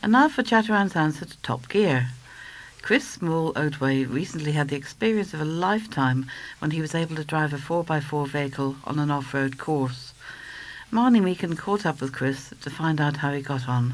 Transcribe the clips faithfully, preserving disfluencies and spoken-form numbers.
And now for Chatterand's answer to Top Gear. Chris Small-Otway recently had the experience of a lifetime when he was able to drive a four by four vehicle on an off-road course. Marnie Meakin caught up with Chris to find out how he got on.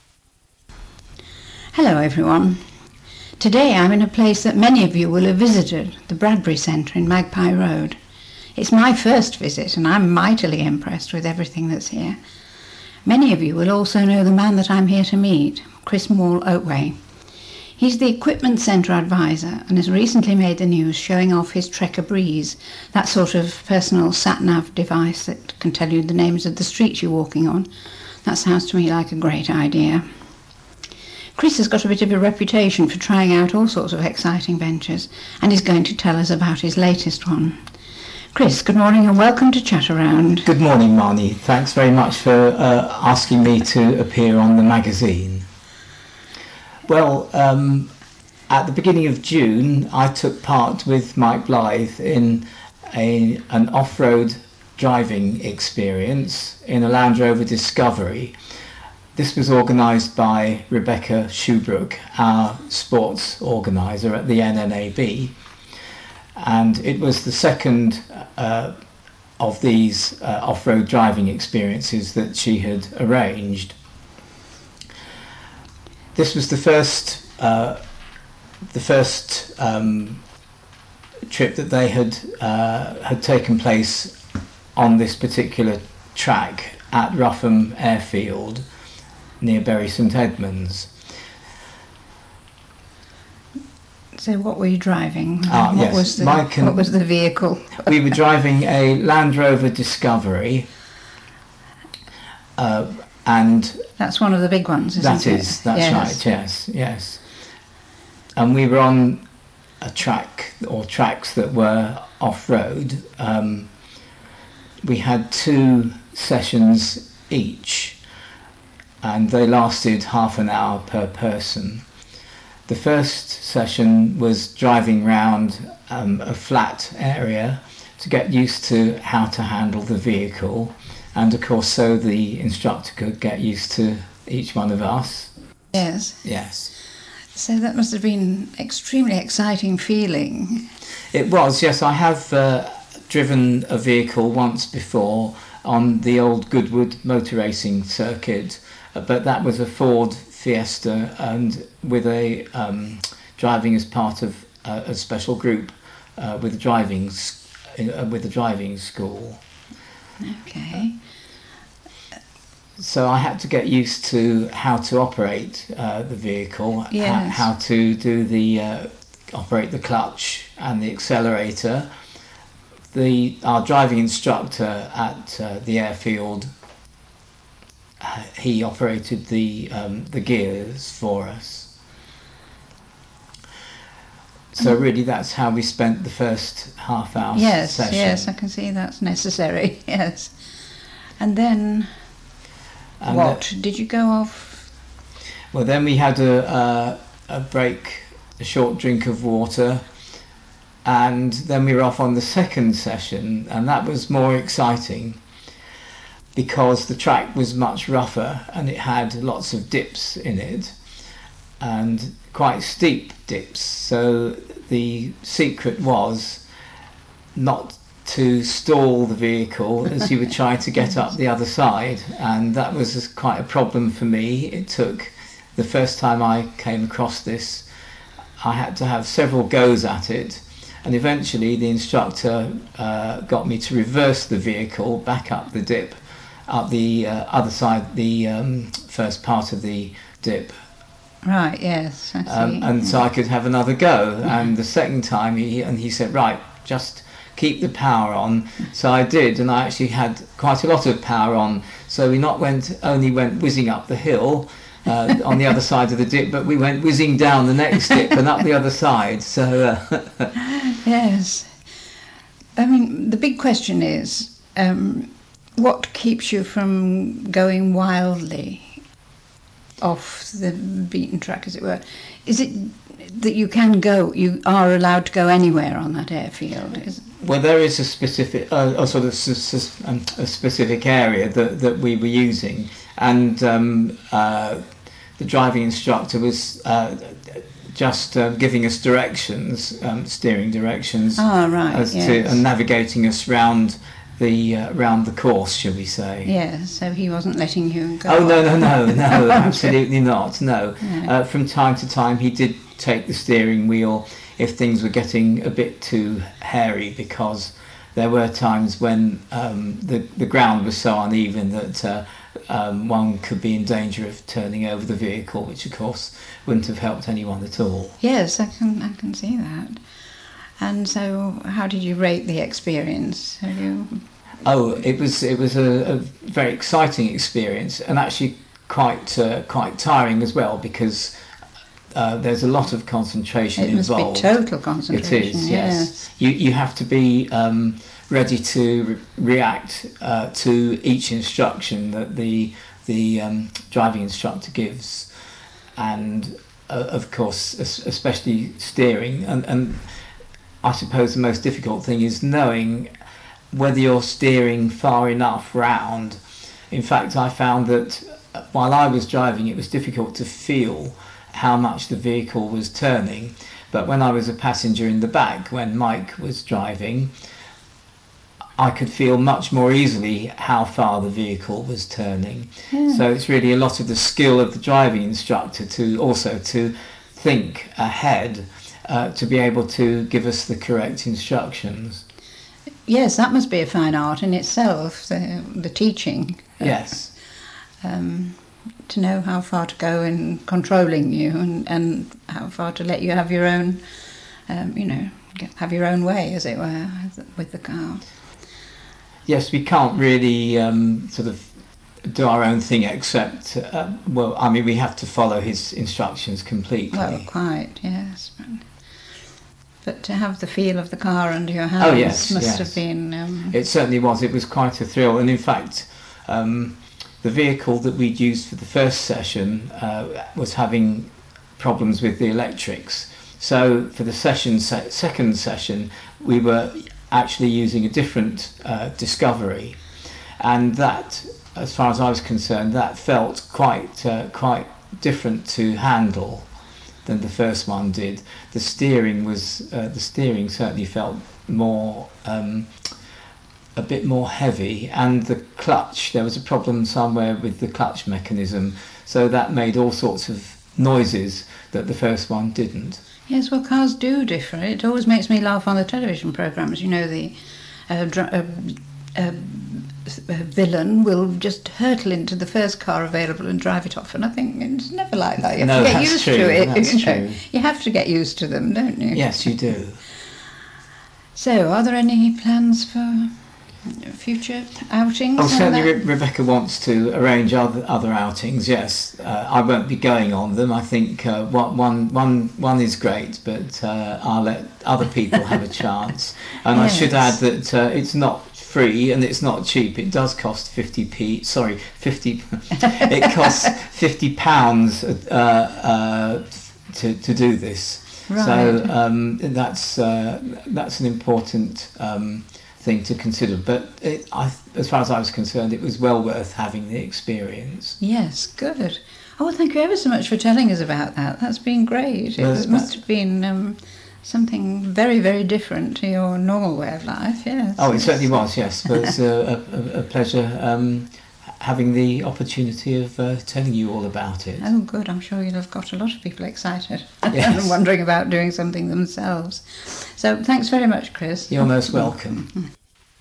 Hello everyone. Today I'm in a place that many of you will have visited, the Bradbury Centre in Magpie Road. It's my first visit and I'm mightily impressed with everything that's here. Many of you will also know the man that I'm here to meet, Chris Small-Otway. He's the Equipment Centre advisor and has recently made the news showing off his Trekker Breeze, that sort of personal sat-nav device that can tell you the names of the streets you're walking on. That sounds to me like a great idea. Chris has got a bit of a reputation for trying out all sorts of exciting ventures and is going to tell us about his latest one. Chris, good morning and welcome to Chat Around. Good morning, Marnie. Thanks very much for uh, asking me to appear on the magazine. Well, um, at the beginning of June, I took part with Mike Blythe in a, an off-road driving experience in a Land Rover Discovery. This was organised by Rebecca Shubrook, our sports organiser at the N N A B, and it was the second uh, of these uh, off-road driving experiences that she had arranged. This was the first, uh, the first um, trip that they had uh, had taken place on this particular track at Rougham Airfield, near Bury St Edmunds. So what were you driving? Ah, what, yes. was the, Mike and what was the vehicle? We were driving a Land Rover Discovery, uh, and that's one of the big ones, isn't that it? is, that's yes. right, yes, yes. And we were on a track, or tracks that were off-road. Um, we had two sessions each, and they lasted half an hour per person. The first session was driving round um, a flat area to get used to how to handle the vehicle, and of course so the instructor could get used to each one of us. Yes. Yes. So that must have been extremely exciting feeling. It was, yes. I have uh, driven a vehicle once before on the old Goodwood motor racing circuit, but that was a Ford Fiesta, and with a um, driving as part of uh, a special group uh, with a driving uh, with a driving school. Okay. So I had to get used to how to operate uh, the vehicle, yes. how, how to do the uh, operate the clutch and the accelerator. The our driving instructor at uh, the airfield, uh, he operated the um, the gears for us. So really, that's how we spent the first half hour yes, session. Yes, I can see that's necessary. Yes, and then and what the, did you go off? Well, then we had a a, a break, a short drink of water. And then we were off on the second session, and that was more exciting because the track was much rougher and it had lots of dips in it, and quite steep dips. So the secret was not to stall the vehicle as you were trying to get up the other side, and that was quite a problem for me. It took, the first time I came across this, I had to have several goes at it. And eventually the instructor uh, got me to reverse the vehicle back up the dip, up the uh, other side, the um, first part of the dip. Right, yes, I see. Um, and so I could have another go. And the second time, he and he said, right, just keep the power on. So I did, and I actually had quite a lot of power on. So we not went only went whizzing up the hill, Uh, on the other side of the dip, but we went whizzing down the next dip and up the other side. So uh, yes, I mean the big question is um, what keeps you from going wildly off the beaten track, as it were? Is it that you can go, you are allowed to go anywhere on that airfield? Is well, there is a specific, uh, a sort of a specific area that that we were using, and um, uh, the driving instructor was uh, just uh, giving us directions, um, steering directions, Ah, right, as yes. to and navigating us round the uh, round the course, shall we say? Yes, so he wasn't letting you go. Oh no, no, off. no, no, absolutely not. No, No. uh, from time to time he did take the steering wheel if things were getting a bit too hairy, because there were times when um, the the ground was so uneven that uh, um, one could be in danger of turning over the vehicle, which of course wouldn't have helped anyone at all. Yes, I can, I can see that. And so, how did you rate the experience? Have you... Oh, it was it was a, a very exciting experience, and actually quite uh, quite tiring as well, because uh, there's a lot of concentration It must involved. be total concentration. It is, yes. You you have to be um, ready to re- react uh, to each instruction that the the um, driving instructor gives, and uh, of course, es- especially steering. And, and I suppose the most difficult thing is knowing whether you're steering far enough round. In fact, I found that while I was driving, it was difficult to feel how much the vehicle was turning. But when I was a passenger in the back, when Mike was driving, I could feel much more easily how far the vehicle was turning. Yeah. So it's really a lot of the skill of the driving instructor to also to think ahead, uh, to be able to give us the correct instructions. Yes, that must be a fine art in itself, the, the teaching. Yes. Um, to know how far to go in controlling you, and, and how far to let you have your own, um, you know, get- have your own way, as it were, with the car. Yes, we can't really um, sort of do our own thing, except, uh, well, I mean, we have to follow his instructions completely. Well, quite, yes. But, but to have the feel of the car under your hands Oh, yes, must yes. have been... Um, It certainly was. It was quite a thrill. And in fact, um, the vehicle that we'd used for the first session uh, was having problems with the electrics. So for the session, se- second session, we were actually using a different uh, Discovery. And that, as far as I was concerned, that felt quite uh, quite different to handle than the first one did. The steering was uh, the steering certainly felt more um, a bit more heavy, and the clutch, there was a problem somewhere with the clutch mechanism, so that made all sorts of noises that the first one didn't. Yes, well, cars do differ. It always makes me laugh on the television programmes. You know, the uh, dr- uh, uh, a villain will just hurtle into the first car available and drive it off, and I think it's never like that. You have No, to get that's used true, to it. that's you know. true. You have to get used to them, don't you? Yes, you do. So, are there any plans for future outings? Oh, and certainly that? Re- Rebecca wants to arrange other other outings. Yes, uh, I won't be going on them. I think uh, one, one, one, one is great, but uh, I'll let other people have a chance. And I should add Yes. that uh, it's not free and it's not cheap. It does cost fifty p. Sorry, fifty. It costs fifty pounds uh, uh, to to do this. Right. So um, that's uh, that's an important um, thing to consider. But it, I, as far as I was concerned, it was well worth having the experience. Yes, good. Oh, well, thank you ever so much for telling us about that. That's been great. It Well, was- that- must have been um, something very, very different to your normal way of life, yes. Oh, it certainly was. Yes, but it's a, a, a pleasure um, having the opportunity of uh, telling you all about it. Oh, good. I'm sure you'll have got a lot of people excited Yes. and wondering about doing something themselves. So thanks very much, Chris. You're most welcome.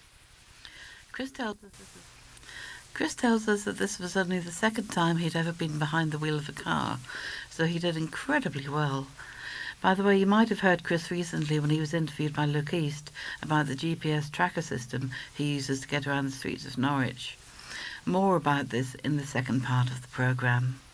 Chris tells us this is, Chris tells us that this was only the second time he'd ever been behind the wheel of a car, so he did incredibly well. By the way, you might have heard Chris recently when he was interviewed by Look East about the G P S tracker system he uses to get around the streets of Norwich. More about this in the second part of the programme.